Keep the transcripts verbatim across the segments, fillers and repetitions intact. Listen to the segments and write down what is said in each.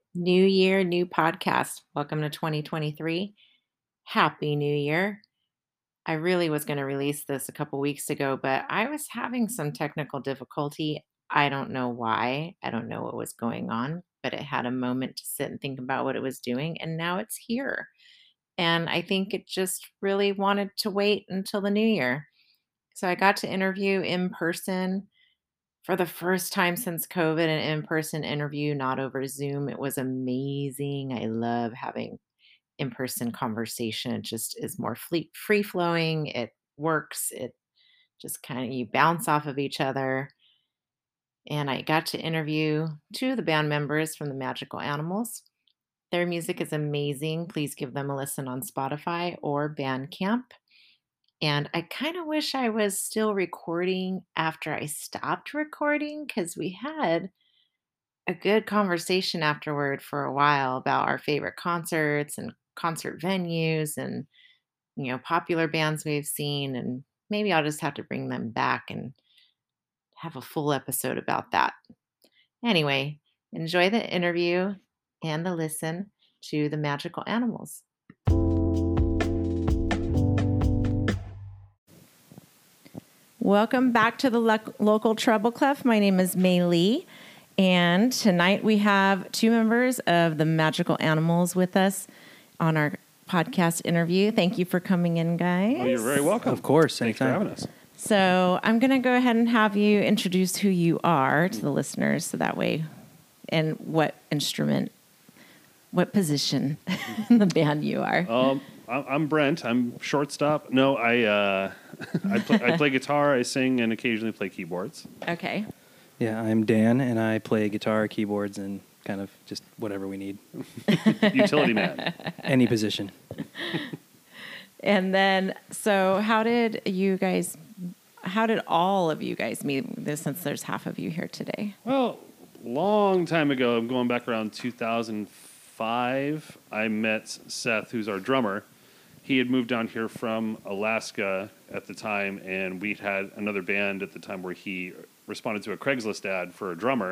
New year, new podcast. Welcome to twenty twenty-three. Happy New Year. I really was going to release this a couple weeks ago, but I was having some technical difficulty. I don't know why. I don't know what was going on, but it had a moment to sit and think about what it was doing, and now it's here. And I think it just really wanted to wait until the new year. So I got to interview in person for the first time since COVID, an in-person interview, not over Zoom. It was amazing. I love having in-person conversation. It just is more fle free flowing. It works. It just kind of you bounce off of each other. And I got to interview two of the band members from the Magical Animals. Their music is amazing. Please give them a listen on Spotify or Bandcamp. And I kind of wish I was still recording after I stopped recording because we had a good conversation afterward for a while about our favorite concerts and concert venues and, you know, popular bands we've seen. And maybe I'll just have to bring them back and have a full episode about that. Anyway, enjoy the interview and the listen to the Magical Animals. Welcome back to the lo- local Treble Clef. My name is May Lee, and tonight we have two members of the Magical Animals with us on our podcast interview. Thank you for coming in, guys. Oh, you're very welcome. Of course, Thanks anytime. for having us. So I'm going to go ahead and have you introduce who you are to the listeners, so that way, and what instrument, what position in the band you are. Um, I'm I'm Brent. I'm shortstop. No, I uh, I, play, I play guitar. I sing and occasionally play keyboards. Okay. Yeah, I'm Dan, and I play guitar, keyboards, and kind of just whatever we need. Utility man. Any position. And then, so how did you guys, how did all of you guys meet, this, since there's half of you here today? Well, long time ago, I'm going back around two thousand five. I met Seth, who's our drummer. He had moved down here from Alaska at the time, and we had another band at the time where he responded to a Craigslist ad for a drummer,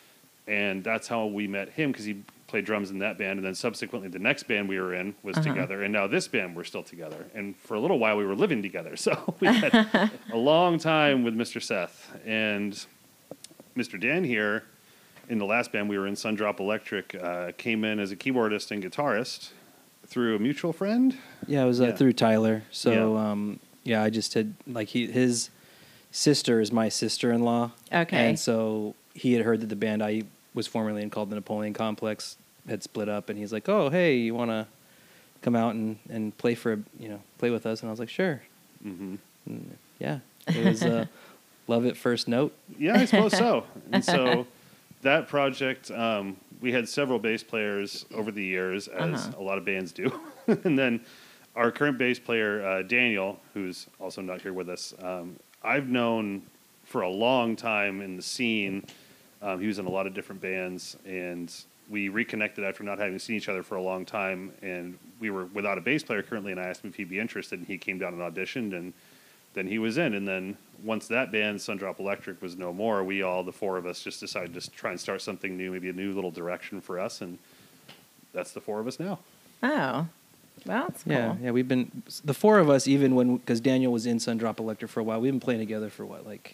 and that's how we met him, because he played drums in that band, and then subsequently the next band we were in was Uh-huh. together, and now this band we're still together, and for a little while we were living together, so we had a long time with Mister Seth. And Mister Dan here, in the last band we were in, Sundrop Electric, uh, came in as a keyboardist and guitarist through a mutual friend. Yeah, it was uh, Yeah. through Tyler. So, Yeah. um, yeah, I just had, like, he his sister is my sister-in-law. Okay. And so he had heard that the band I was formerly in, called the Napoleon Complex, had split up, and he's like, oh, hey, you want to come out and, and play for, a, you know, play with us? And I was like, sure. Mm-hmm. And yeah, it was uh, love at first note. Yeah, I suppose so. And so that project, um, we had several bass players over the years, as Uh-huh. a lot of bands do. And then our current bass player, uh, Daniel, who's also not here with us, um, I've known for a long time in the scene. Um, he was in a lot of different bands, and we reconnected after not having seen each other for a long time. And we were without a bass player currently, and I asked him if he'd be interested, and he came down and auditioned, and then he was in. And then once that band, Sundrop Electric, was no more, we all, the four of us, just decided to try and start something new, maybe a new little direction for us, and that's the four of us now. Oh, well, that's cool. Yeah, yeah, we've been, the four of us, even when, because Daniel was in Sundrop Electric for a while, we've been playing together for what, like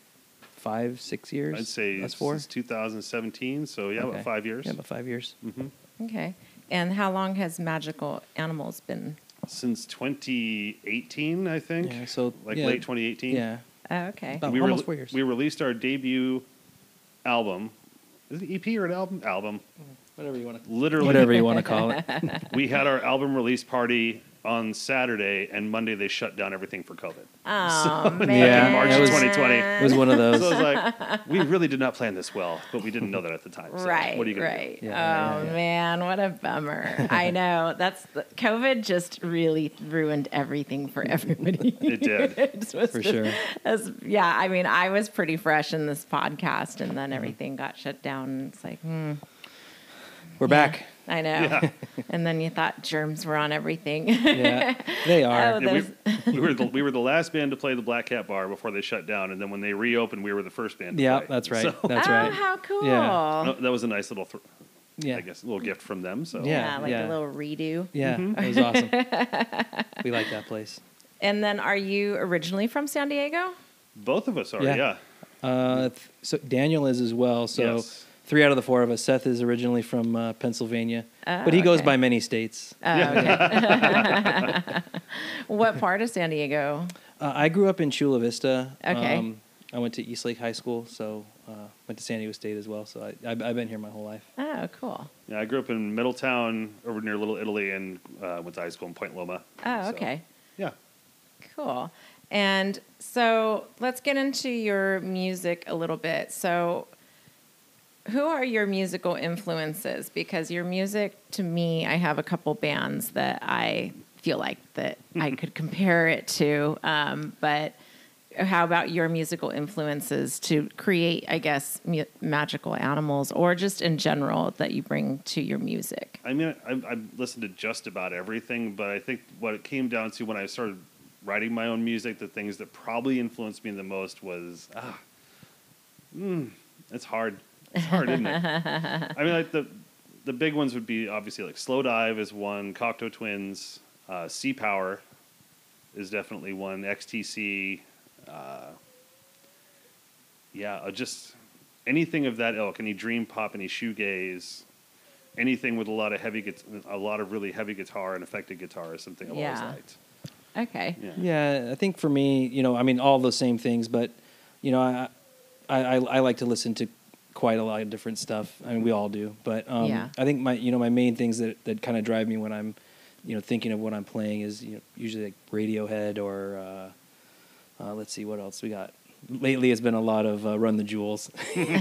five, six years? I'd say That's four? since two thousand seventeen, so yeah, Okay. about five years. Yeah, about five years. Mm-hmm. Okay. And how long has Magical Animals been? Since twenty eighteen, I think. Yeah, so like yeah, late twenty eighteen. Yeah, Oh, okay. About we almost rele- four years. We released our debut album. Is it E P or an album? Album. whatever you want to, Literally, whatever you want to call it. we had our album release party on Saturday, and Monday they shut down everything for COVID. Oh, man. Yeah, in March it of was- twenty twenty. It was one of So those. I was like, we really did not plan this well, but we didn't know that at the time. So Right, what are you gonna right. Yeah, oh yeah, yeah. man, what a bummer. I know. That's the, COVID just really ruined everything for everybody. It did. It just was For just- sure. as- yeah, I mean, I was pretty fresh in this podcast, and Mm-hmm. then everything got shut down. It's like, hmm. We're yeah, back. I know. Yeah. And then you thought germs were on everything. Yeah, they are. Oh, Yeah, we, There's- we were the, we were the last band to play the Black Cat Bar before they shut down, and then when they reopened, we were the first band to Yeah, play. that's right. So, That's oh, right. how cool. Yeah. no, that was a nice little. Th- Yeah. I guess, a little gift from them. So Yeah. Yeah, like yeah. a little redo. Yeah, it was awesome. We like that place. And then, are you originally from San Diego? both of us are, Yeah. yeah. Uh, th- so Daniel is as well. So Yes. three out of the four of us. Seth is originally from uh, Pennsylvania, Oh, but he goes okay. by many states. Oh, okay. What part of San Diego? Uh, I grew up in Chula Vista. Okay. Um, I went to East Lake High School, so uh, went to San Diego State as well. So I, I've, I've been here my whole life. Oh, cool. Yeah, I grew up in Middletown, over near Little Italy, and uh, went to high school in Point Loma. Oh, So, okay. yeah. Cool. And so let's get into your music a little bit. So, who are your musical influences? Because your music, to me, I have a couple bands that I feel like that I could compare it to. Um, but how about your musical influences to create, I guess, mu- magical animals, or just in general that you bring to your music? I mean, I, I've listened to just about everything, but I think what it came down to when I started writing my own music, the things that probably influenced me the most was, ah, mm, it's hard. It's hard, isn't it? I mean, like the the big ones would be obviously like Slow Dive is one, Cocteau Twins, uh, Sea Power is definitely one, X T C, uh, yeah, uh, just anything of that ilk, any dream pop, any shoegaze, anything with a lot of heavy, guit- a lot of really heavy guitar and affected guitar is something I've Yeah. always liked. Okay. Yeah. Yeah, I think for me, you know, I mean, all the same things, but you know, I I, I, I like to listen to quite a lot of different stuff. I mean, we all do, but um, Yeah. I think my you know my main things that, that kind of drive me when I'm you know thinking of what I'm playing is you know usually like Radiohead or uh, uh, let's see what else we got. Lately, it's been a lot of uh, Run the Jewels,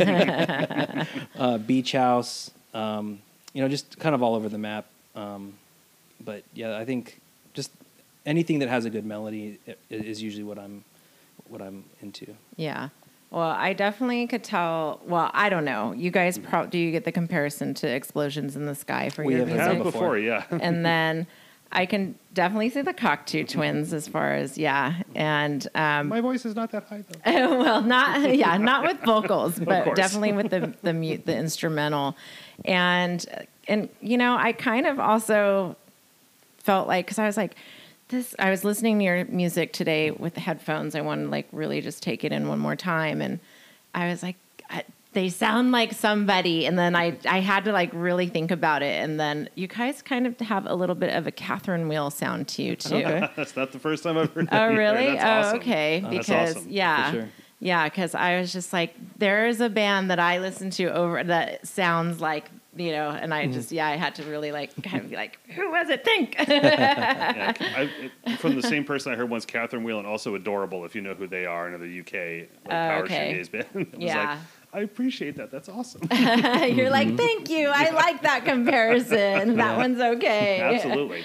uh, Beach House, um, you know, just kind of all over the map. Um, but yeah, I think just anything that has a good melody i- is usually what I'm what I'm into. Yeah. Well, I definitely could tell. Well, I don't know. You guys, pro- do you get the comparison to Explosions in the Sky for We your have music? heard Have before. before, yeah. And then I can definitely see the Cocteau Twins as far as, yeah. And, um, My voice is not that high, though. well, not, yeah, not with vocals, but course. definitely with the, the mute, the instrumental. And, and, you know, I kind of also felt like, cause I was like, this, I was listening to your music today with the headphones. I wanted to like really just take it in one more time. And I was like, I, they sound like somebody. And then I, I had to like really think about it. And then you guys kind of have a little bit of a Catherine Wheel sound to you too. Okay. That's not the first time I've heard that. Oh, either. really? That's Oh, awesome. okay. That's Because awesome. yeah, For sure. yeah. Because I was just like, there is a band that I listen to over that sounds like, you know, and I just yeah, I had to really like kind of be like, who was it? Think. Yeah, I, it, from the same person I heard once, Catherine Whelan, also Adorable, if you know who they are, another U K like, Oh, power okay. shoegaze band. I was Yeah. like, I appreciate that. That's awesome. You're like, thank you. I like that comparison. That one's okay. Absolutely.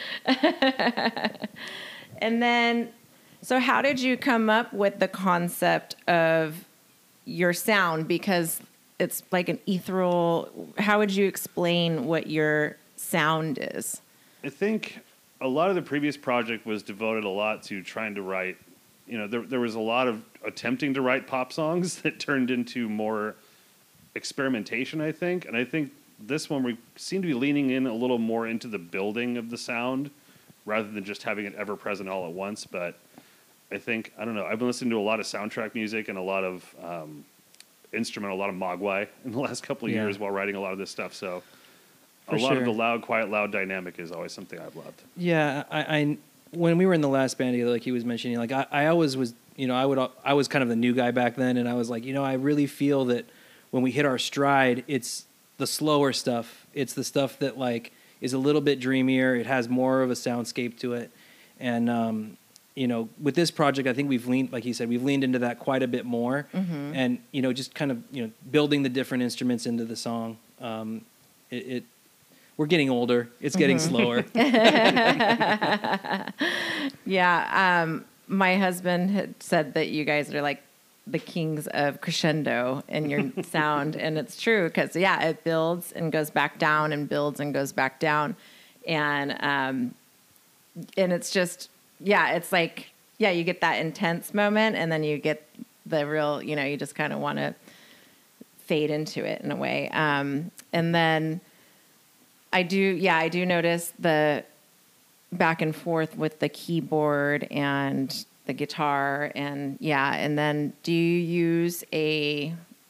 And then, so how did you come up with the concept of your sound? Because it's like an ethereal. How would you explain what your sound is? I think a lot of the previous project was devoted a lot to trying to write, you know, there, there was a lot of attempting to write pop songs that turned into more experimentation, I think. And I think this one, we seem to be leaning in a little more into the building of the sound rather than just having it ever present all at once. But I think, I don't know, I've been listening to a lot of soundtrack music and a lot of um, instrumental, a lot of Mogwai in the last couple of Yeah. years while writing a lot of this stuff. So For a lot sure. of the loud, quiet, loud dynamic is always something I've loved. Yeah, I, I when we were in the last band together, like he was mentioning, like I, I always was, you know, I would I was kind of the new guy back then, and I was like, you know, I really feel that when we hit our stride, it's the slower stuff. It's the stuff that like is a little bit dreamier. It has more of a soundscape to it, and um, you know, with this project, I think we've leaned, like he said, we've leaned into that quite a bit more, Mm-hmm. and you know, just kind of you know, building the different instruments into the song. Um, it, it we're getting older. It's getting Mm-hmm. slower. Yeah. Um, my husband had said that you guys are like the kings of crescendo in your sound. And it's true because, yeah, it builds and goes back down and builds and goes back down. And, um, and it's just, yeah, it's like, yeah, you get that intense moment and then you get the real, you know, you just kind of want to fade into it in a way. Um, and then, I do. Yeah, I do notice the back and forth with the keyboard and the guitar, and yeah. And then, do you use a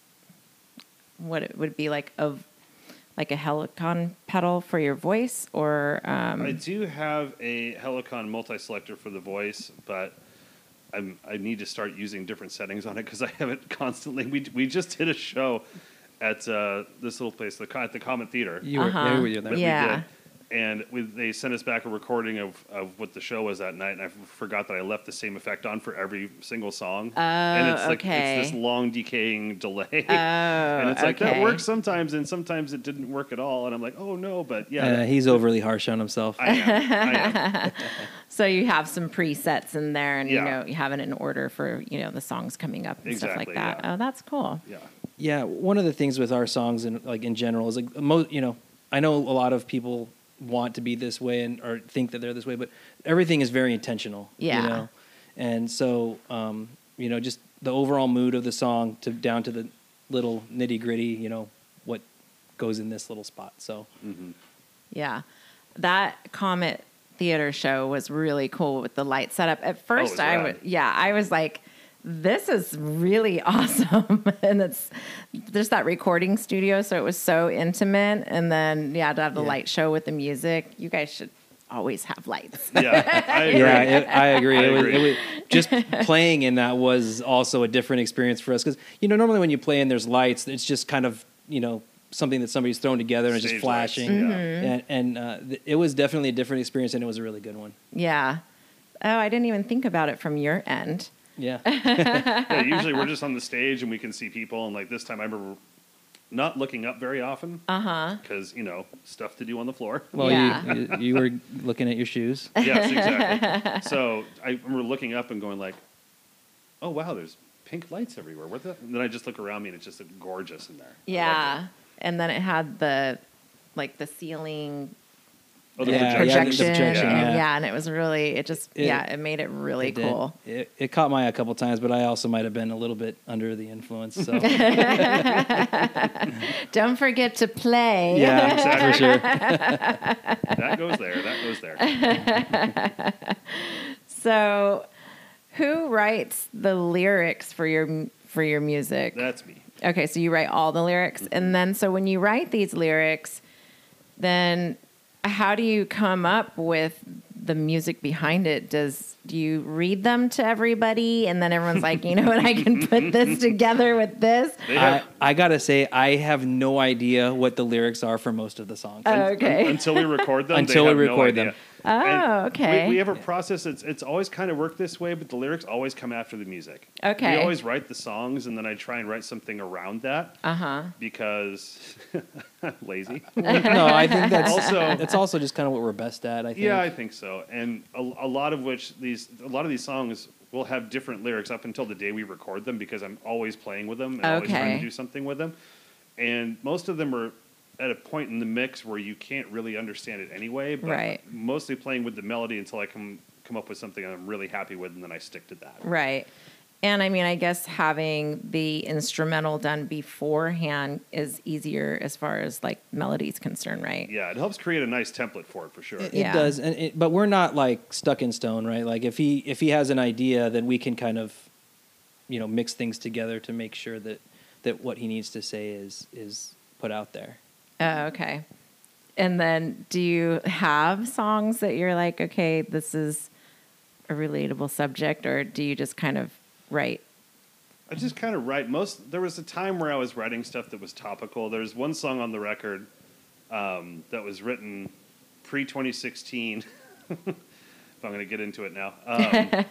what it would be like a like a Helicon pedal for your voice, or um... I do have a Helicon multi-selector for the voice, but I'm, I need to start using different settings on it because I have it constantly. We we just did a show at uh, this little place, the at the Comet Theater. You were, Uh-huh. yeah, were you there? that we Yeah. did. And we, they sent us back a recording of, of what the show was that night, and I f- forgot that I left the same effect on for every single song. Oh, and it's like okay. it's this long decaying delay. Oh, and it's like okay. that works sometimes, and sometimes it didn't work at all. And I'm like, oh no, but yeah, Uh, that- he's overly harsh on himself. I am. I am. So you have some presets in there, and Yeah. you know you have it in order for you know the songs coming up and stuff Exactly, like that. yeah. Oh, that's cool. Yeah. Yeah, one of the things with our songs and like in general is like most, you know, I know a lot of people want to be this way and or think that they're this way, but everything is very intentional. Yeah. You know? And so, um, you know, just the overall mood of the song to down to the little nitty gritty, you know, what goes in this little spot. So Mm-hmm. Yeah, that Comet Theater show was really cool with the light setup. At first, was I rad. would, yeah, I was like, "This is really awesome," and it's there's that recording studio, so it was so intimate. And then, yeah, to have the Yeah. light show with the music, you guys should always have lights. Yeah. I agree. yeah, it, I agree. I it was, agree. It was just playing in that was also a different experience for us because you know normally when you play and there's lights, it's just kind of you know something that somebody's thrown together and it's just Stage lights, flashing. yeah. Mm-hmm. And, and uh, th- it was definitely a different experience, and it was a really good one. Yeah. Oh, I didn't even think about it from your end. Yeah, Yeah, usually we're just on the stage and we can see people, and like this time I remember not looking up very often Uh huh. because you know stuff to do on the floor. well, Yeah. you, you you were looking at your shoes. Yes, exactly. So I remember looking up and going like, "Oh wow, there's pink lights everywhere." What the? And then I just look around me and it's just gorgeous in there. I loved Yeah, and then it had the like the ceiling it. Oh, the Yeah, yeah, the projection, projection, and, yeah. yeah, and it was really it just It- yeah it made it really It did. cool. It, it caught my eye a couple times, but I also might have been a little bit under the influence. So Don't forget to play. yeah, Exactly. for sure. That goes there. That goes there. So, who writes the lyrics for your for your music? That's me. Okay, so you write all the lyrics, Mm-hmm. and then so when you write these lyrics, then how do you come up with the music behind it? Does do you read them to everybody, and then everyone's like, you know what, I can put this together with this? They I, have, I gotta say, I have no idea what the lyrics are for most of the songs. Oh, okay. until we record them. Until they we have no record idea. them. Oh, And okay. We, we have a process. It's it's always kind of worked this way, but the lyrics always come after the music. Okay. We always write the songs, and then I try and write something around that Uh huh. because I'm lazy. no, I think that's Also- also that's also just kind of what we're best at. I think. Yeah, I think so. And a, a lot of which these a lot of these songs will have different lyrics up until the day we record them because I'm always playing with them and always trying Okay. to do something with them. And most of them are at a point in the mix where you can't really understand it anyway. But Right. mostly playing with the melody until I come come up with something I'm really happy with, and then I stick to that. Right. And I mean, I guess having the instrumental done beforehand is easier as far as like melody's concerned, right? Yeah, it helps create a nice template for it for sure. It, Yeah. it does, and it, but we're not like stuck in stone, right? Like if he if he has an idea, then we can kind of, you know, mix things together to make sure that that what he needs to say is is put out there. Oh, okay. And then do you have songs that you're like, okay, this is a relatable subject, or do you just kind of write? I just kind of write most. There was a time where I was writing stuff that was topical. There's one song on the record um, that was written pre twenty sixteen. If I'm going to get into it now, um,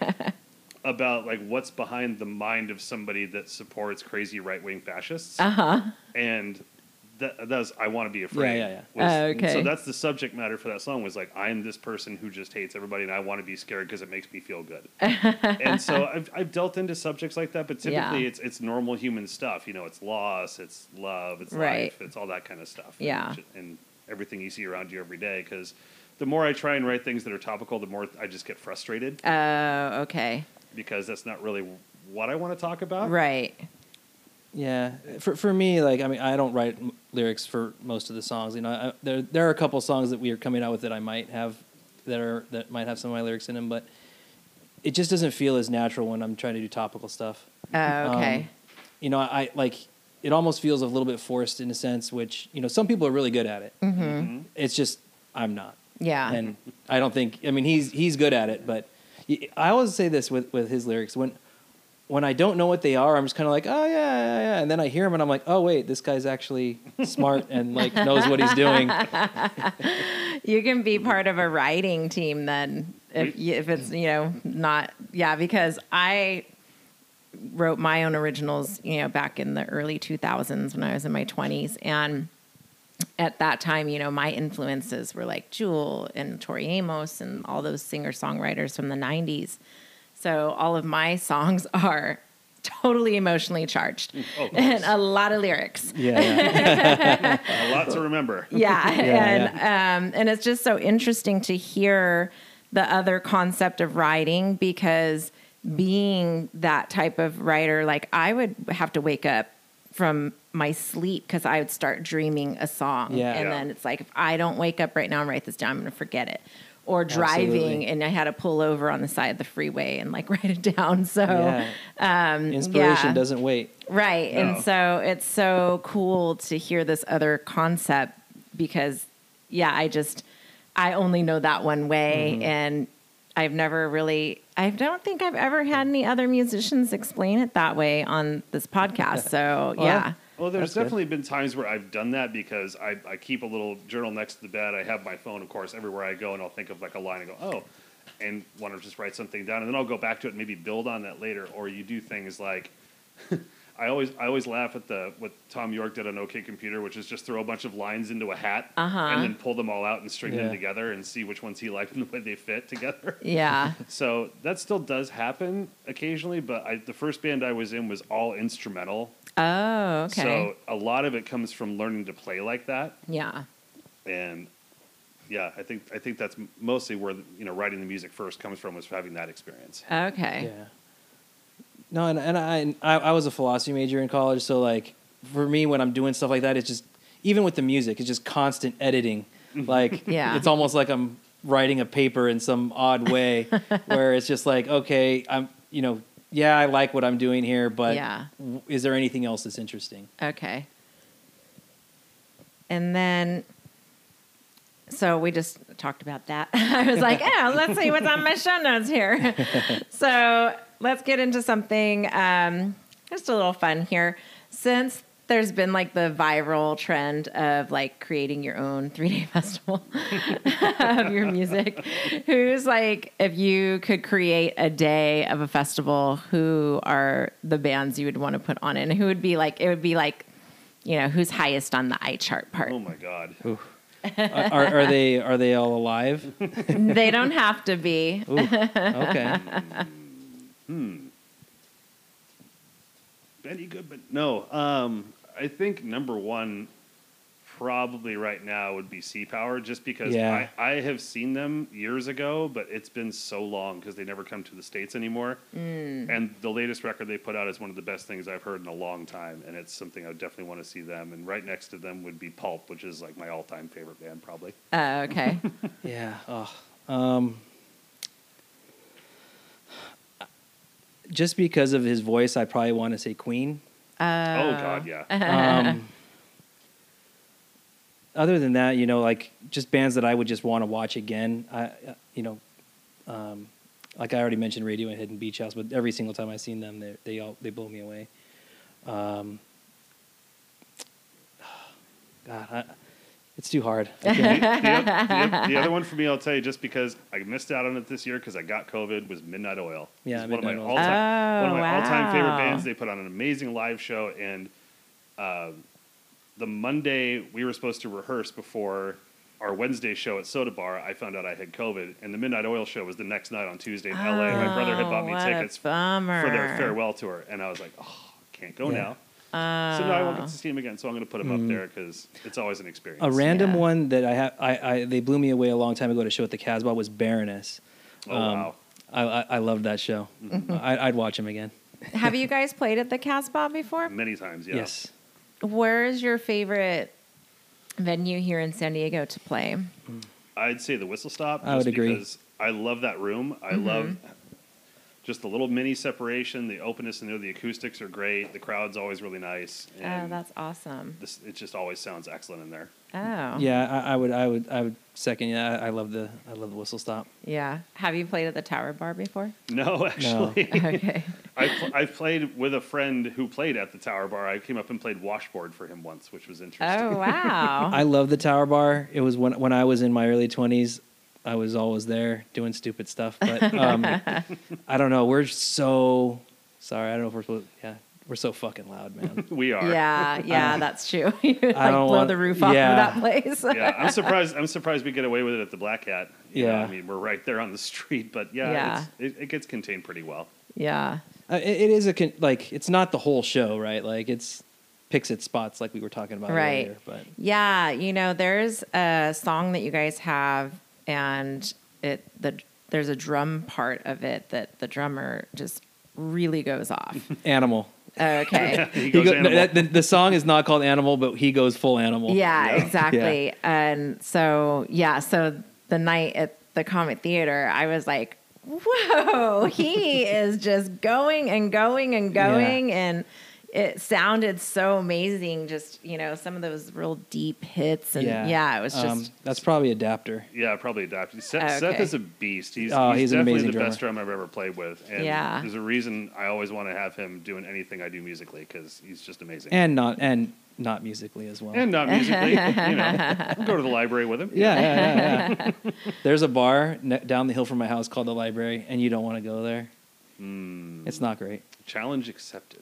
about like what's behind the mind of somebody that supports crazy right wing fascists, Uh huh. and that that's I want to be afraid. Yeah, yeah, was- Oh, okay. So that's the subject matter for that song. Was like I am this person who just hates everybody, and I want to be scared because it makes me feel good. And so I've I've dealt into subjects like that, but typically Yeah. it's it's normal human stuff. You know, it's loss, it's love, it's Right. life, it's all that kind of stuff. Yeah. and, and everything you see around you every day. Because the more I try and write things that are topical, the more I just get frustrated Oh, okay. because that's not really what I want to talk about. Right. Yeah, for for me, like I mean, I don't write m- lyrics for most of the songs. You know, I, there there are a couple songs that we are coming out with that I might have that are that might have some of my lyrics in them, but it just doesn't feel as natural when I'm trying to do topical stuff. Oh, okay. Um, you know, I like it almost feels a little bit forced in a sense, which, you know, some people are really good at it. Mm-hmm. Mm-hmm. It's just I'm not. Yeah. And I don't think I mean he's he's good at it, but I always say this with, with his lyrics when when I don't know what they are, I'm just kind of like, oh yeah, yeah, yeah, and then I hear him and I'm like, oh wait, this guy's actually smart and like knows what he's doing. You can be part of a writing team then, if you, if it's you know not yeah, because I wrote my own originals, you know, back in the early two thousands when I was in my twenties, and at that time, you know, my influences were like Jewel and Tori Amos and all those singer-songwriters from the nineties. So all of my songs are totally emotionally charged Oh, and a lot of lyrics. Yeah, yeah. A lot to remember. Yeah, Yeah, and Um, and it's just so interesting to hear the other concept of writing, because being that type of writer, like I would have to wake up from my sleep because I would start dreaming a song. Yeah. And Yeah. then it's like, if I don't wake up right now and write this down, I'm going to forget it. Or driving, Absolutely. and I had to pull over on the side of the freeway and like write it down. So, Yeah. um, Inspiration yeah. doesn't wait. Right. No. And so it's so cool to hear this other concept because, yeah, I just, I only know that one way. Mm-hmm. And I've never really, I don't think I've ever had any other musicians explain it that way on this podcast. So, Well, yeah. Well, there's That's good. definitely been times where I've done that because I, I keep a little journal next to the bed. I have my phone, of course, everywhere I go, and I'll think of like a line and go, oh, and want to just write something down, and then I'll go back to it and maybe build on that later. Or you do things like, I always I always laugh at the what Tom York did on OK Computer, which is just throw a bunch of lines into a hat Uh-huh. and then pull them all out and string Yeah. them together and see which ones he liked and the way they fit together. Yeah. So that still does happen occasionally, but I, the first band I was in was all instrumental. Oh, okay. So a lot of it comes from learning to play like that, yeah. and yeah, I think I think that's m- mostly where you know writing the music first comes from, was having that experience. Okay. Yeah. No, and, and I, I I was a philosophy major in college, so like for me when I'm doing stuff like that, it's just even with the music, it's just constant editing. Like Yeah. it's almost like I'm writing a paper in some odd way, where it's just like, okay, I'm you know yeah I like what I'm doing here, but Yeah. w- is there anything else that's interesting? Okay. And then, so we just talked about that. I was like, oh, let's see what's on my show notes here. So let's get into something um, just a little fun here. Since there's been like the viral trend of like creating your own three-day festival of your music, who's like, if you could create a day of a festival, who are the bands you would want to put on it? And who would be like, it would be like, you know, who's highest on the iChart part. Oh my god! Ooh. are, are they are they all alive? They don't have to be. Ooh, okay. Benny Goodman. No, um, I think number one, probably right now, would be Sea Power, just because Yeah. I, I have seen them years ago, but it's been so long because they never come to the States anymore. Mm. And the latest record they put out is one of the best things I've heard in a long time, and it's something I would definitely want to see them. And right next to them would be Pulp, which is like my all-time favorite band, probably. Oh, okay. Yeah. Oh. Um, just because of his voice, I probably want to say Queen. Oh, Oh God, yeah. Um, other than that, you know, like just bands that I would just want to watch again. I, uh, you know, um, like I already mentioned, Radiohead and Beach House, but every single time I've seen them, they they all they blow me away. Um, God, I, it's too hard. I the, can't- the, oth- the oth- the other one for me, I'll tell you, just because I missed out on it this year because I got COVID, was Midnight Oil. Yeah, It's one of my Midnight Oil. all-time, one of my Oh, all-time favorite wow. bands. They put on an amazing live show, and uh, the Monday we were supposed to rehearse before our Wednesday show at Soda Bar, I found out I had COVID, and the Midnight Oil show was the next night on Tuesday in L A. My brother had bought me Oh, what a tickets bummer. for their farewell tour, and I was like, oh, can't go Yeah. now. So now I won't Oh. get to see him again. So I'm going to put him up there because it's always an experience. A random Yeah. one that I have, I, I they blew me away a long time ago to show at the Casbah was Baroness. Oh Um, wow! I, I, I loved that show. I, I'd watch him again. Have you guys played at the Casbah before? Many times, yeah. Yes. Where's your favorite venue here in San Diego to play? I'd say the Whistle Stop. I would just agree. Because I love that room. I Mm-hmm. love just the little mini separation, the openness, and the acoustics are great. The crowd's always really nice. Oh, And that's awesome. this, it just always sounds excellent in there. Oh. Yeah, I, I would, I would, I would second. Yeah, I, I love the, I love the Whistle Stop. Yeah. Have you played at the Tower Bar before? No, actually. Okay. I pl- I've played with a friend who played at the Tower Bar. I came up and played washboard for him once, which was interesting. Oh, wow. I love the Tower Bar. It was when when I was in my early twenties. I was always there doing stupid stuff, but um, I don't know. We're so sorry. I don't know if we're supposed. Yeah, we're so fucking loud, man. We are. Yeah, yeah, that's true. You like don't blow want- the roof off yeah. of that place. Yeah, I'm surprised. I'm surprised we get away with it at the Black Cat. You know, Yeah. I mean, we're right there on the street, but yeah, Yeah. It's, it, it gets contained pretty well. Yeah. Uh, it, it is a con- like it's not the whole show, right? Like it's picks its spots, like we were talking about Right. earlier. But Yeah, you know, there's a song that you guys have, and it the there's a drum part of it that the drummer just really goes off. Animal. Okay. He He goes go- animal. that- the, the song is not called Animal, but he goes full animal. Yeah, Yeah. exactly. And so, yeah, so the night at the Comet Theater, I was like, whoa, he is just going and going and going. And it sounded so amazing. Just, you know, some of those real deep hits. And yeah, it was just. Um, that's probably Adapter. Yeah, probably adapted. Seth, Okay. Seth is a beast. He's, Oh, he's, he's an definitely amazing the best drummer. drum I've ever played with. And Yeah. there's a reason I always want to have him doing anything I do musically because he's just amazing. And not and not musically as well. And not musically, you know. I'll go to the library with him. yeah, yeah, yeah, yeah. There's a bar ne- down the hill from my house called the Library, and you don't want to go there. Mm, It's not great. challenge accepted.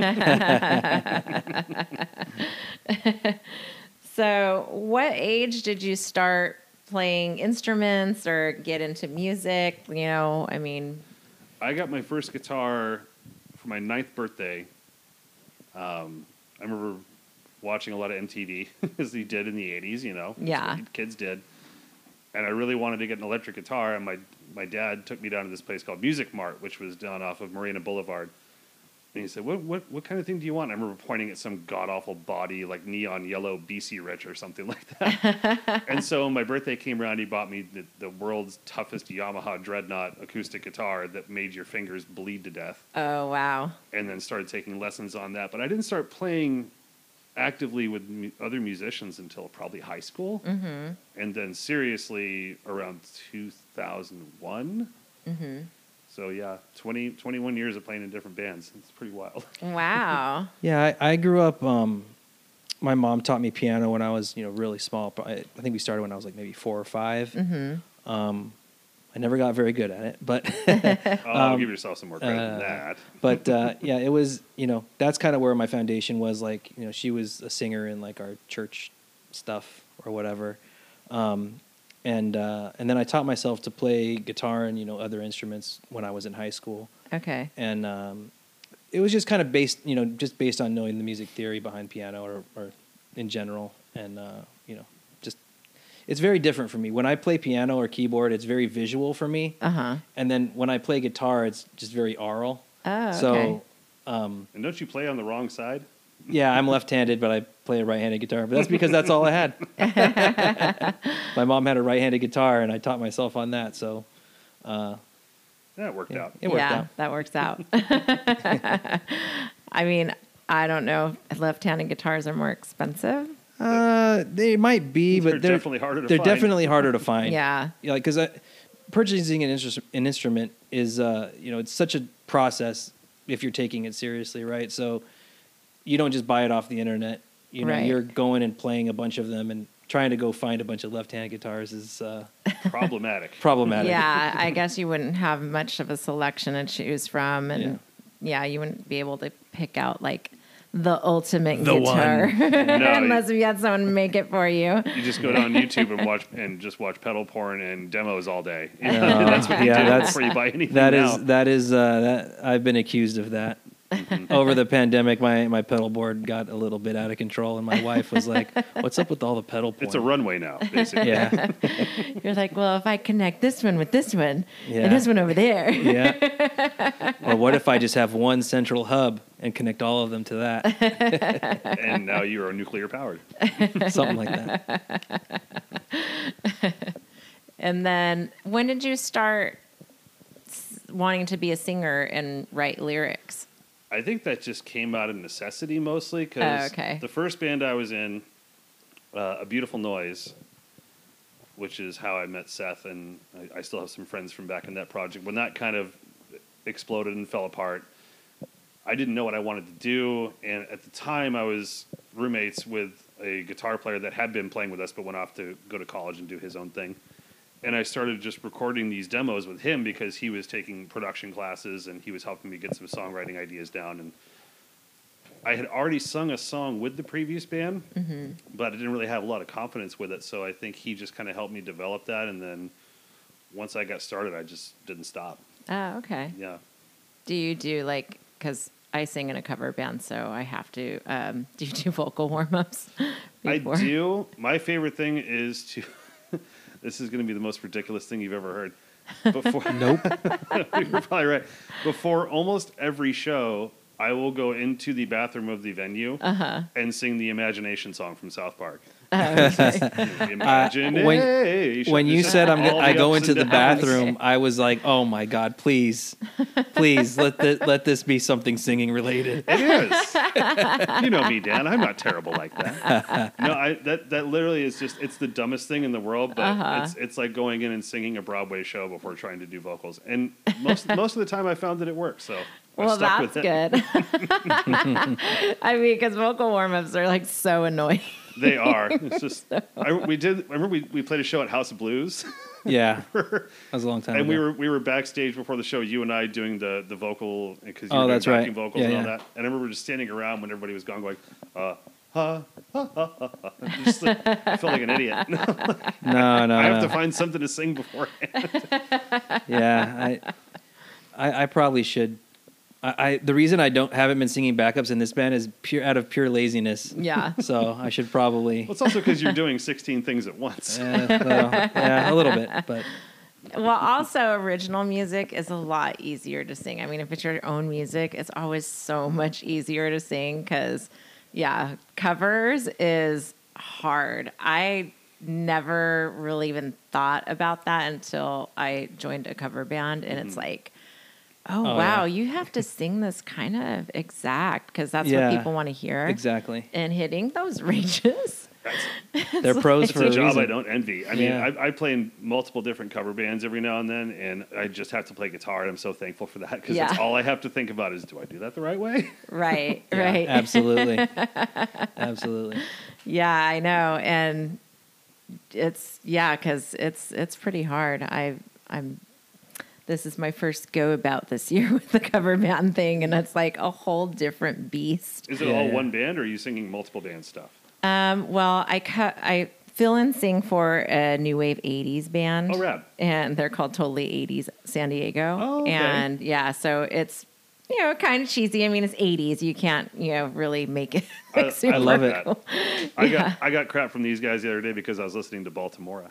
So, what age did you start playing instruments or get into music? You know, I mean, I got my first guitar for my ninth birthday. Um, I remember watching a lot of M T V, as you did in the eighties, you know. That's Yeah. what kids did. And I really wanted to get an electric guitar, and my, my dad took me down to this place called Music Mart, which was down off of Marina Boulevard. And he said, what, what, what kind of thing do you want? I remember pointing at some god-awful body, like neon yellow B C Rich or something like that. And so when my birthday came around, he bought me the, the world's toughest Yamaha Dreadnought acoustic guitar that made your fingers bleed to death, oh, wow. and then started taking lessons on that. But I didn't start playing actively with mu- other musicians until probably high school. Mm-hmm. And then seriously around two thousand one. Mm-hmm. So yeah, twenty, twenty-one years of playing in different bands. It's pretty wild. Wow. Yeah, I, I grew up. Um, my mom taught me piano when I was, you know, really small. I, I think we started when I was like maybe four or five. Mm-hmm. Um, I never got very good at it, but Oh, Um, give yourself some more credit uh, than that. but uh, yeah, it was, you know, that's kind of where my foundation was. Like, you know, she was a singer in like our church stuff or whatever, um, and uh, and then I taught myself to play guitar and, you know, other instruments when I was in high school, Okay. and um, it was just kind of based, you know, just based on knowing the music theory behind piano or, or in general, and uh, you know, just it's very different for me when I play piano or keyboard. It's very visual for me, Uh-huh. and then when I play guitar, it's just very aural. Oh, okay. So, um, And don't you play on the wrong side? yeah, I'm left-handed, but I play a right-handed guitar. But that's because that's all I had. My mom had a right-handed guitar, and I taught myself on that. So, uh, That worked yeah, out. it worked yeah, out. that works out. I mean, I don't know if left-handed guitars are more expensive. Uh, they might be, They're but they're definitely harder to they're find. definitely harder to find. Yeah. Yeah, because purchasing an, instru- an instrument is, uh, you know, it's such a process if you're taking it seriously, right? So you don't just buy it off the internet. You know, Right. you're going and playing a bunch of them, and trying to go find a bunch of left-handed guitars is uh, Problematic. problematic. Yeah, I guess you wouldn't have much of a selection to choose from, and Yeah. yeah, you wouldn't be able to pick out like the ultimate The guitar No, unless you had someone make it for you. You just go down YouTube and watch and just watch pedal porn and demos all day. Yeah, That's what you yeah, do that's- before you buy anything That now. is that is uh, that I've been accused of that. over the pandemic, my, my pedal board got a little bit out of control, and my wife was like, "What's up with all the pedal porn?" It's a runway now, basically. Yeah, You're like, well, if I connect this one with this one Yeah. and this one over there. yeah. Or what if I just have one central hub and connect all of them to that? And now you are nuclear powered. Something like that. And then when did you start s- wanting to be a singer and write lyrics? I think that just came out of necessity mostly because Oh, okay. the first band I was in, uh, A Beautiful Noise, which is how I met Seth, and I, I still have some friends from back in that project. When that kind of exploded and fell apart, I didn't know what I wanted to do, and at the time I was roommates with a guitar player that had been playing with us but went off to go to college and do his own thing. And I started just recording these demos with him because he was taking production classes and he was helping me get some songwriting ideas down. And I had already sung a song with the previous band, Mm-hmm. but I didn't really have a lot of confidence with it. So I think he just kind of helped me develop that. And then once I got started, I just didn't stop. Oh, okay. Yeah. Do you do like, because I sing in a cover band, so I have to, um, do you do vocal warm-ups before? I do. My favorite thing is to, this is going to be the most ridiculous thing you've ever heard. Before, Nope. You're probably right. Before almost every show, I will go into the bathroom of the venue Uh-huh. and sing the Imagination song from South Park. Oh, okay. Imagination. When you Just said I'm, all go- I the go ups into and the downs. bathroom, I was like, "Oh my God, please, please let the, let this be something singing related." It is. You know me, Dan. I'm not terrible like that. No, I that that literally is just it's the dumbest thing in the world, but Uh-huh. it's it's like going in and singing a Broadway show before trying to do vocals. And most most of the time I found that it worked. So I Well, stuck that's with it. good. I mean, because vocal warm-ups are like so annoying. They are. It's just I, we did I remember we, we played a show at House of Blues. Yeah, that was a long time And ago. we were we were backstage before the show, you and I doing the, the vocal because you Oh, were doing that's right. backing vocals Yeah, and all yeah. that. And I remember just standing around when everybody was gone, going, uh, ha, ha, ha, ha, ha. Just, like, I felt like an idiot. no, no, I have no. to find something to sing beforehand. Yeah, I, I, I probably should. I, I, the reason I don't haven't been singing backups in this band is pure out of pure laziness. Yeah. So I should probably. Well, it's also because you're doing sixteen things at once. Uh, well, yeah, a little bit, but Well, also original music is a lot easier to sing. I mean, if it's your own music, it's always so much easier to sing because, yeah, covers is hard. I never really even thought about that until I joined a cover band, and it's like, oh, Oh, wow, yeah. you have to sing this kind of exact because that's Yeah, what people want to hear. exactly. And hitting those ranges. That's, They're pros it's for a a job reason. I don't envy. I mean, Yeah. I, I play in multiple different cover bands every now and then, and I just have to play guitar, and I'm so thankful for that because that's Yeah. all I have to think about is, do I do that the right way? Right, Yeah, right. absolutely, absolutely. Yeah, I know, and it's yeah, because it's it's pretty hard. I I'm this is my first go about this year with the cover band thing, and it's like a whole different beast. Is it Yeah, all yeah. one band, or are you singing multiple band stuff? Um, well, I cut I fill and sing for a new wave eighties band. Oh, rad. And they're called Totally eighties San Diego. Oh, okay. And yeah, so it's you know kind of cheesy. I mean, it's eighties. You can't you know really make it. I- like, super I love it. cool. I got I got crap from these guys the other day because I was listening to Baltimore.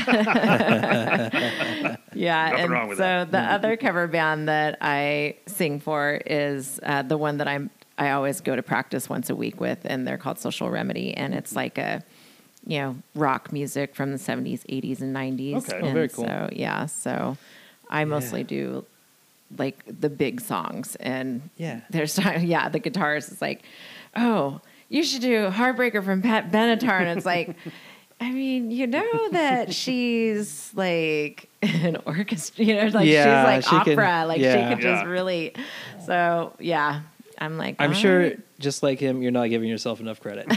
Yeah, Nothing and wrong with so that. the other cover band that I sing for is uh, the one that I'm I always go to practice once a week with, and they're called Social Remedy, and it's like a you know rock music from the seventies, eighties, and nineties. Okay. Oh, And very cool. So yeah, so I mostly Yeah. do like the big songs, and Yeah. there's time. Yeah, the guitarist is like, oh, you should do Heartbreaker from Pat Benatar, and it's like. I mean, you know that she's like an orchestra, you know, like Yeah, she's like she can- opera, like yeah. she could just Yeah. really. So yeah, I'm like, I'm all sure, right. just like him, you're not giving yourself enough credit.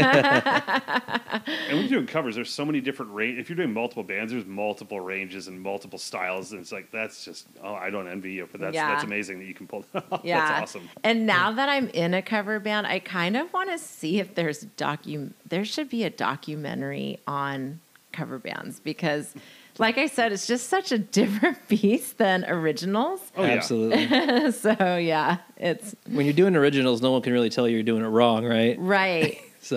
And when you're doing covers, there's so many different range. If you're doing multiple bands, there's multiple ranges and multiple styles, and it's like that's just oh, I don't envy you, but that's Yeah. that's amazing that you can pull that off. Yeah, That's awesome. And now that I'm in a cover band, I kind of want to see if there's docu. There should be a documentary on cover bands because, like I said, it's just such a different beast than originals. Oh, yeah. Absolutely. So yeah, it's When you're doing originals, no one can really tell you're doing it wrong, right? right. So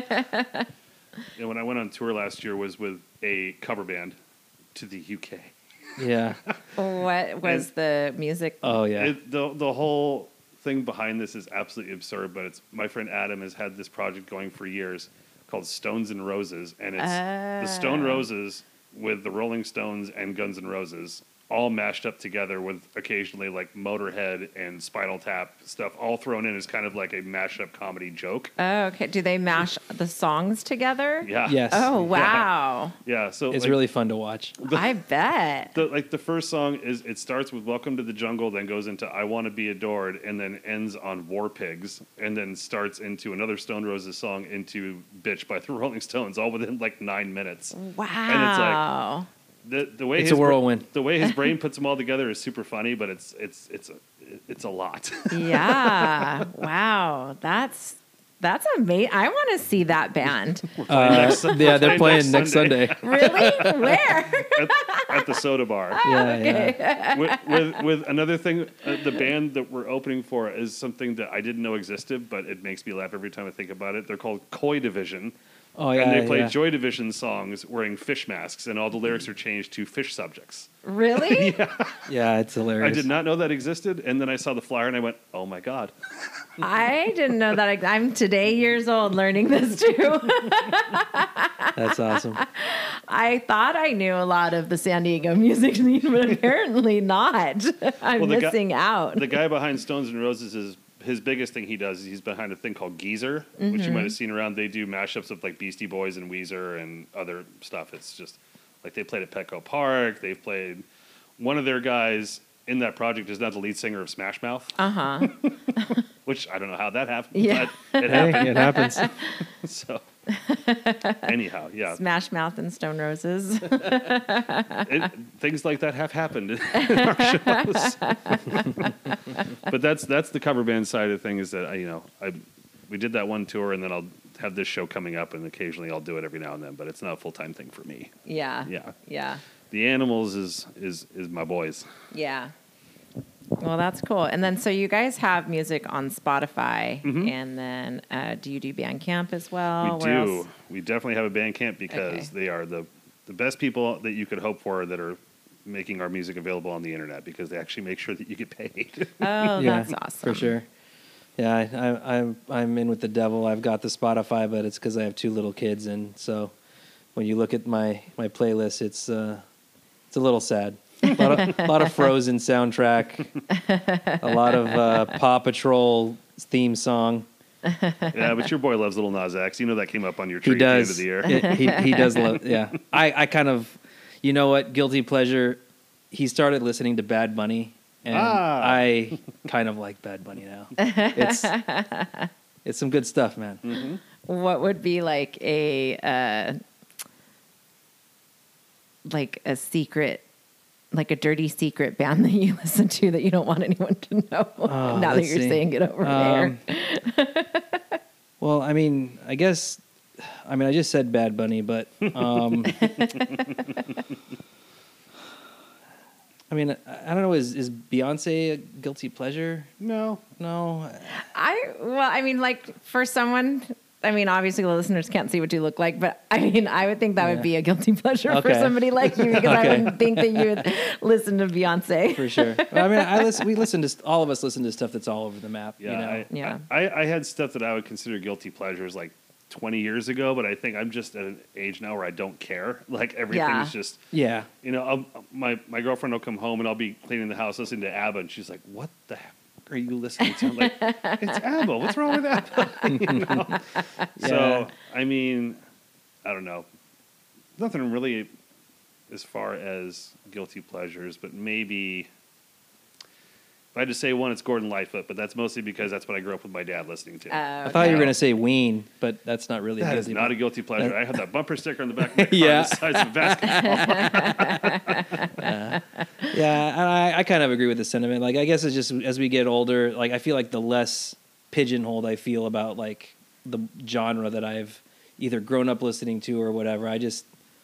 And when I went on tour last year was with a cover band to the U K. yeah. What was And- the music? Oh yeah. It, the the whole thing behind this is absolutely absurd, but it's my friend Adam has had this project going for years called Stones and Roses, and it's the Stone Ah. Roses with the Rolling Stones and Guns N' Roses all mashed up together with occasionally like Motorhead and Spinal Tap stuff all thrown in as kind of like a mashup comedy joke. Oh, okay. Do they mash the songs together? Yeah. Yes. Oh, Yeah. wow. Yeah. So It's like, really fun to watch. I bet. the, like the first song is it starts with Welcome to the Jungle, then goes into I Want to Be Adored, and then ends on War Pigs, and then starts into another Stone Roses song into Bitch by the Rolling Stones, all within like nine minutes. Wow. The the way It's his a whirlwind. Bra- the way his brain puts them all together is super funny, but it's it's it's a it's a lot. Yeah. Wow. That's that's amazing. I want to see that band. Uh, next- yeah, they're playing playing next next Sunday. Really? Where? at, at the Soda Bar. Yeah, yeah. with, with with another thing, uh, the band that we're opening for is something that I didn't know existed, but it makes me laugh every time I think about it. They're called Koi Division. Oh yeah. and they play yeah. Joy Division songs wearing fish masks, and all the lyrics are changed to fish subjects. Really? Yeah, it's hilarious. I did not know that existed, and then I saw the flyer, and I went, "Oh my god!" I didn't know that. I'm today years old learning this too. That's awesome. I thought I knew a lot of the San Diego music scene, but apparently not. I'm Well, the guy- missing out. The guy behind Stones and Roses is his biggest thing he does is he's behind a thing called Geezer, which Mm-hmm. you might have seen around. They do mashups of like Beastie Boys and Weezer and other stuff. It's just like they played at Petco Park. They've played one of their guys in that project is now the lead singer of Smash Mouth, Uh huh. which I don't know how that happened, Yeah. but it Hey, happened. it happens. So anyhow, yeah, Smash Mouth and Stone Roses. it, things like that have happened in our shows. But that's that's the cover band side of the thing. Is that I, you know I we did that one tour, and then I'll have this show coming up, and occasionally I'll do it every now and then. But it's not a full time thing for me. Yeah. Yeah, Yeah. the Animals is is is my boys. Yeah. Well, that's cool. And then, so you guys have music on Spotify, Mhm. and then uh, do you do Bandcamp as well? we Where do. else? We definitely have a band camp because Okay. they are the the best people that you could hope for that are making our music available on the internet because they actually make sure that you get paid. Oh, Yeah, that's awesome. for sure. Yeah, I, I, I'm I'm in with the devil. I've got the Spotify, but it's because I have two little kids, and so when you look at my my playlist, it's uh, it's a little sad. A lot of, a lot of Frozen soundtrack, a lot of uh, Paw Patrol theme song. Yeah, but your boy loves Little Nas X. You know that came up on your He tree does. at the end of the year. It- he he does love. Yeah, I I kind of, you know what, guilty pleasure. He started listening to Bad Bunny, and Ah. I kind of like Bad Bunny now. It's it's some good stuff, man. Mm-hmm. What would be like a uh, like a secret, like a dirty secret band that you listen to that you don't want anyone to know? Oh, now that let's you're see. saying it over Um, there. Well, I mean, I guess, I mean, I just said Bad Bunny, but um, I mean, I, I don't know. Is is Beyonce a guilty pleasure? No. No. I well, I mean, like for someone. I mean, obviously the listeners can't see what you look like, but I mean, I would think that Yeah. would be a guilty pleasure for Okay. somebody like you because I Okay. wouldn't think that you would listen to Beyonce. For sure. Well, I mean, I listen. We listen to all of us listen to stuff that's all over the map. Yeah, You know? I, Yeah. I, I had stuff that I would consider guilty pleasures like twenty years ago, but I think I'm just at an age now where I don't care. Like everything Yeah. is just, yeah. you know, I'll, my my girlfriend will come home and I'll be cleaning the house listening to ABBA, and she's like, "What the heck are you listening to?" I'm like, "It's ABBA. What's wrong with ABBA?" You know? So I mean, I don't know. Nothing really as far as guilty pleasures, but maybe. If I had to say one, it's Gordon Lightfoot, but that's mostly because that's what I grew up with my dad listening to. Uh, I thought you were okay. going to say Ween, but that's not really. That a is guilty not a guilty pleasure. I had that bumper sticker on the back of my car Yeah. the size of a basketball. Yeah, and I, I kind of agree with the sentiment. Like, I guess it's just as we get older, like I feel like the less pigeonholed I feel about like the genre that I've either grown up listening to or whatever. I just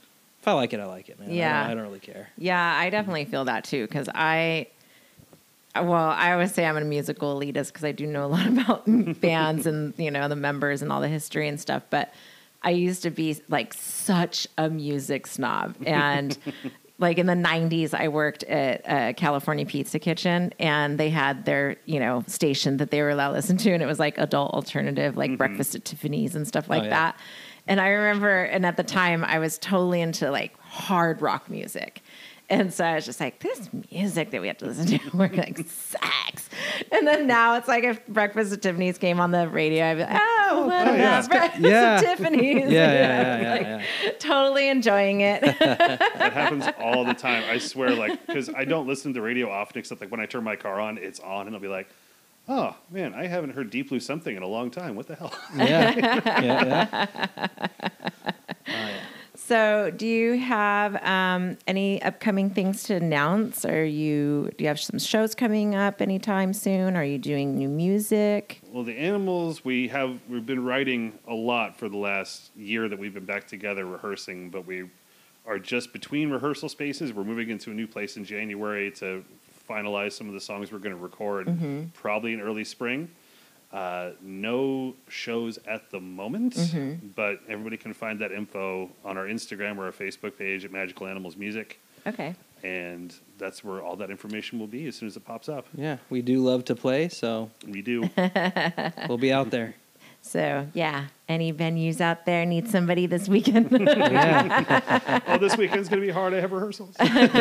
if I like it, I like it, man. Yeah. I don't, I don't really care. Yeah, I definitely feel that too because I, well, I always say I'm a musical elitist because I do know a lot about bands and, you know, the members and all the history and stuff. But I used to be like such a music snob. And like in the nineties, I worked at a California Pizza Kitchen and they had their, you know, station that they were allowed to listen to. And it was like adult alternative, like mm-hmm. Breakfast at Tiffany's and stuff like oh, yeah. that. And I remember, and at the time I was totally into like hard rock music. And so I was just like, this music that we have to listen to, we're like, sucks. And then now it's like if Breakfast at Tiffany's came on the radio, I'd be like, oh, what oh, about yeah. Breakfast yeah. at Tiffany's? Yeah, yeah, yeah, yeah, like, yeah. Totally enjoying it. That happens all the time. I swear, like, because I don't listen to radio often, except like when I turn my car on, it's on, and I'll be like, oh, man, I haven't heard Deep Blue Something in a long time. What the hell? Yeah, yeah, yeah. Oh, yeah. So, do you have um, any upcoming things to announce? Are you do you have some shows coming up anytime soon? Are you doing new music? Well, the Animals, we have we've been writing a lot for the last year that we've been back together rehearsing, but we are just between rehearsal spaces. We're moving into a new place in January to finalize some of the songs we're going to record, mm-hmm. probably in early spring. Uh, no shows at the moment, mm-hmm. but everybody can find that info on our Instagram or our Facebook page at Magical Animals Music. Okay. And that's where all that information will be as soon as it pops up. Yeah, we do love to play, so we do. We'll be out there. So, yeah, any venues out there need somebody this weekend? Yeah. Oh, this weekend's going to be hard. I have rehearsals.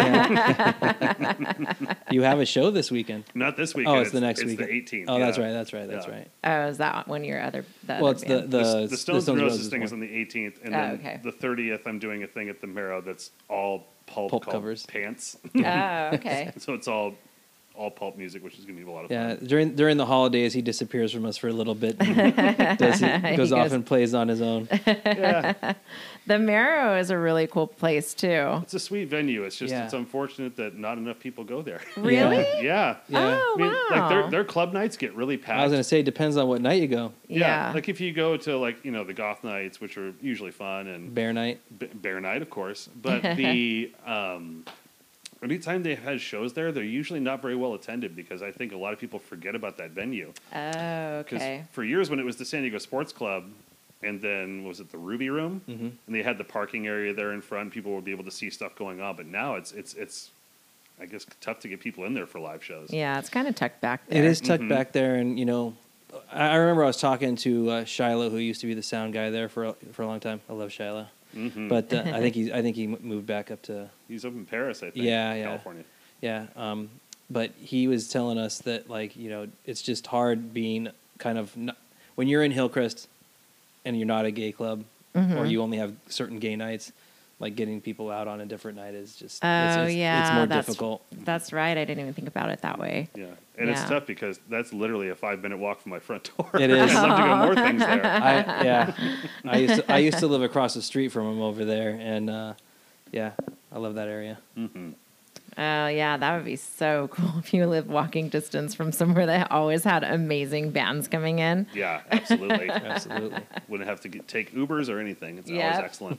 You have a show this weekend? Not this weekend. Oh, it's, it's the next it's weekend. It's the eighteenth. Oh, yeah. that's right. That's right. That's yeah. right. Oh, is that one of your other? The well, other it's band? the the, the, the Stones, the and Roses Roses thing one. is on the eighteenth, and oh, then okay. the thirtieth, I'm doing a thing at the Marrow that's all pulp, pulp called covers. Pants. Oh, okay. So it's all all pulp music, which is going to be a lot of yeah, fun. Yeah, during during the holidays, he disappears from us for a little bit. And does he, goes, he goes off and plays on his own. Yeah. The Marrow is a really cool place too. It's a sweet venue. It's just yeah. it's unfortunate that not enough people go there. Really? Yeah. Yeah. Oh, I mean, wow. like their their club nights get really packed. I was going to say, it depends on what night you go. Yeah. Yeah. Like if you go to like, you know, the goth nights, which are usually fun, and Bear night. B- Bear night, of course. But the um, anytime they had shows there, they're usually not very well attended because I think a lot of people forget about that venue. Oh, Because okay. for years when it was the San Diego Sports Club, and then was it the Ruby Room, mm-hmm. and they had the parking area there in front, people would be able to see stuff going on. But now it's it's it's, I guess, tough to get people in there for live shows. Yeah, it's kind of tucked back there. It is tucked mm-hmm. back there, and you know, I I remember I was talking to uh, Shiloh, who used to be the sound guy there for a, for a long time. I love Shiloh, Mm-hmm. but uh, I think he I think he moved back up to He's up in Paris, I think. Yeah, yeah. California. yeah. Um, but he was telling us that like you know it's just hard being kind of not, when you're in Hillcrest and you're not a gay club mm-hmm. or you only have certain gay nights. Like getting people out on a different night is just Oh, it's, it's, yeah, it's more that's, difficult. That's right. I didn't even think about it that way. Yeah, and it's Yeah. tough because that's literally a five minute walk from my front door. It is. I'd love to go more things there. I, yeah, I used to I used to live across the street from him over there, and uh, yeah, I love that area. Mm-hmm. Oh, yeah, that would be so cool if you live walking distance from somewhere that always had amazing bands coming in. Yeah, absolutely. Absolutely. Wouldn't have to get, take Ubers or anything. It's Yep. always excellent.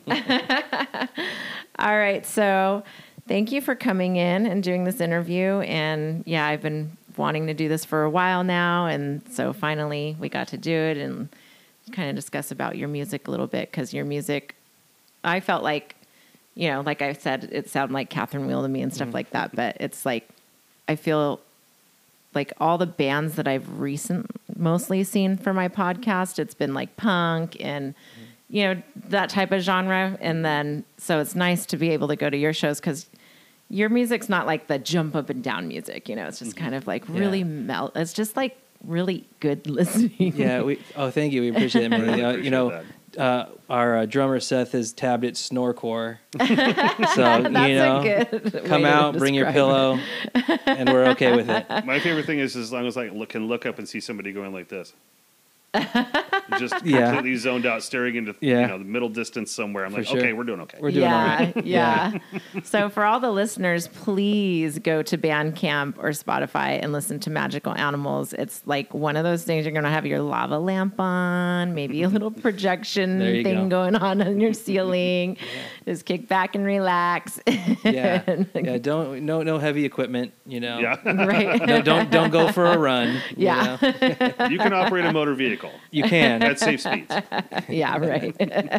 All right, so thank you for coming in and doing this interview. And yeah, I've been wanting to do this for a while now, and so finally we got to do it and kind of discuss about your music a little bit, because your music, I felt like, you know, like I said, it sounded like Catherine Wheel to me and stuff mm-hmm. like that, but it's like, I feel like all the bands that I've recent mostly seen for my podcast, it's been like punk and, mm-hmm. you know, that type of genre. And then, so it's nice to be able to go to your shows because your music's not like the jump up and down music, you know, it's just mm-hmm. kind of like really yeah. melt. It's just like really good listening. Yeah. We, oh, thank you. We appreciate it, Marie. Uh, you know, uh, our uh, drummer Seth has tabbed it Snorecore. So, you know, come out, bring your pillow, and we're okay with it. My favorite thing is as long as I look, can look up and see somebody going like this. just Yeah. completely zoned out, staring into Yeah. you know the middle distance somewhere. I'm For like, sure. okay, we're doing okay. We're doing all yeah, right. yeah. So for all the listeners, please go to Bandcamp or Spotify and listen to Magical Animals. It's like one of those things you're going to have your lava lamp on, maybe a little projection There you thing go. going on on your ceiling. Just kick back and relax. Yeah, yeah. Don't no no heavy equipment. You know. Yeah, Right. No, don't don't go for a run. you Yeah. know. you can operate a motor vehicle You can. at safe speeds. Yeah, right.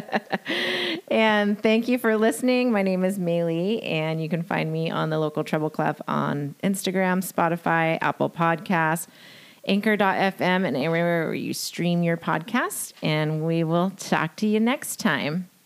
And thank you for listening. My name is Maylee, and you can find me on the Local Treble Clef on Instagram, Spotify, Apple Podcasts, Anchor dot f m, and anywhere where you stream your podcast. And we will talk to you next time.